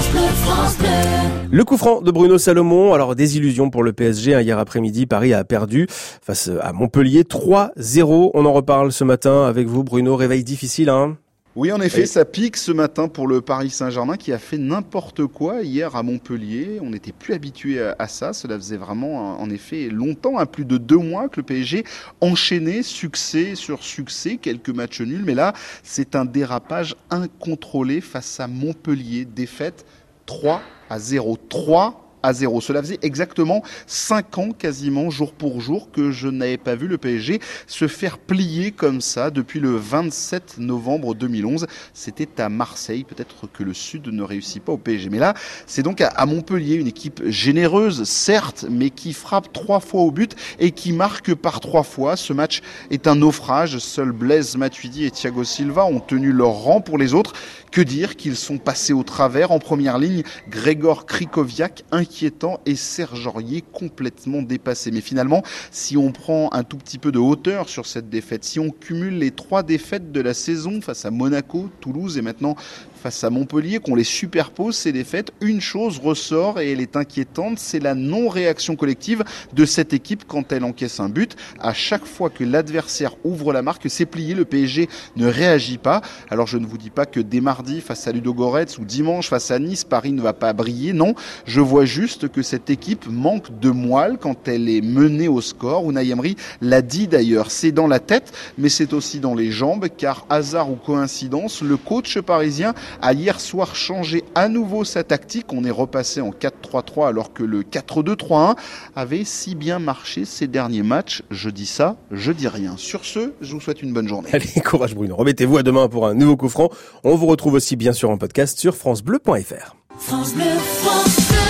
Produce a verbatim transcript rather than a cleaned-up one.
France Bleu, France Bleu. Le coup franc de Bruno Salomon. Alors, désillusion pour le P S G. Hein, hier après-midi, Paris a perdu face à Montpellier trois zéro. On en reparle ce matin avec vous, Bruno. Réveil difficile, hein? Oui, en effet, Et... ça pique ce matin pour le Paris Saint-Germain qui a fait n'importe quoi hier à Montpellier. On n'était plus habitué à ça. Cela faisait vraiment, en effet, longtemps, hein, plus de deux mois que le P S G enchaînait succès sur succès, quelques matchs nuls. Mais là, c'est un dérapage incontrôlé face à Montpellier. Défaite trois à zéro. trois à zéro. Cela faisait exactement cinq ans quasiment, jour pour jour, que je n'avais pas vu le P S G se faire plier comme ça depuis le vingt-sept novembre deux mille onze. C'était à Marseille. Peut-être que le Sud ne réussit pas au P S G. Mais là, c'est donc à Montpellier, une équipe généreuse, certes, mais qui frappe trois fois au but et qui marque par trois fois. Ce match est un naufrage. Seuls Blaise Matuidi et Thiago Silva ont tenu leur rang. Pour les autres, que dire qu'ils sont passés au travers. En première ligne, Grégor Krychowiak, inquiétant, et Serge Aurier complètement dépassé. Mais finalement, si on prend un tout petit peu de hauteur sur cette défaite, si on cumule les trois défaites de la saison face à Monaco, Toulouse et maintenant face à Montpellier, qu'on les superpose, ces défaites, une chose ressort et elle est inquiétante, c'est la non-réaction collective de cette équipe quand elle encaisse un but. À chaque fois que l'adversaire ouvre la marque, c'est plié, le P S G ne réagit pas. Alors je ne vous dis pas que dès mardi face à Ludogorets ou dimanche face à Nice, Paris ne va pas briller, non. Je vois juste que cette équipe manque de moelle quand elle est menée au score. Unai Emery l'a dit d'ailleurs, c'est dans la tête, mais c'est aussi dans les jambes, car hasard ou coïncidence, le coach parisien a hier soir changé à nouveau sa tactique. On est repassé en quatre trois trois alors que le quatre deux trois un avait si bien marché ces derniers matchs. Je dis ça, je dis rien. Sur ce, je vous souhaite une bonne journée. Allez, courage Bruno. Remettez-vous à demain pour un nouveau coup franc. On vous retrouve aussi bien sûr en podcast sur francebleu point fr. France Bleu, France Bleu.